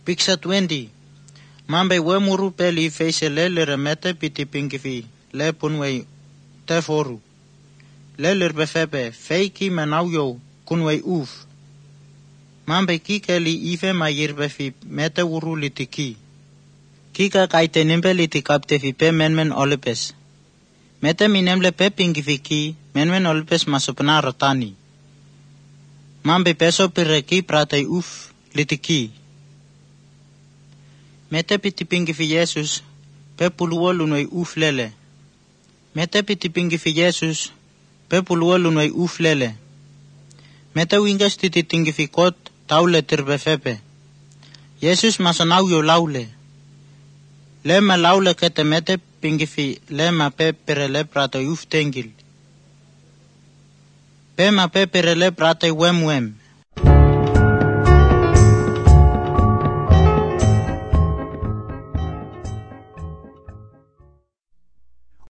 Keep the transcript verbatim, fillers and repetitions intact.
Picture twenty. Mambe wemuru peli face lele remete piti pingifi le punwei teforu. Leler befebe feiki menauyo kunwei uf. Mambe kikeli ife mayir befi mete uru litiki. Kika kaite nimbe litikapte fi pe menmen olepes. Mete minemle pe pingifiki menmen olepes masupna rotani. Mambe peso pireki pratei uf litiki. Mete piti pingifi Jesus pe puluolunoi uf lele. Mete piti pingifi Jesus pe puluolunoi uf lele. Mete wingas titi tingifi kot taule tirbefepe. Jesus masanauyo laule. Lema laule kete mete pingifi lema pe perele prato uf tengil. Pema pe perele prato wem wem.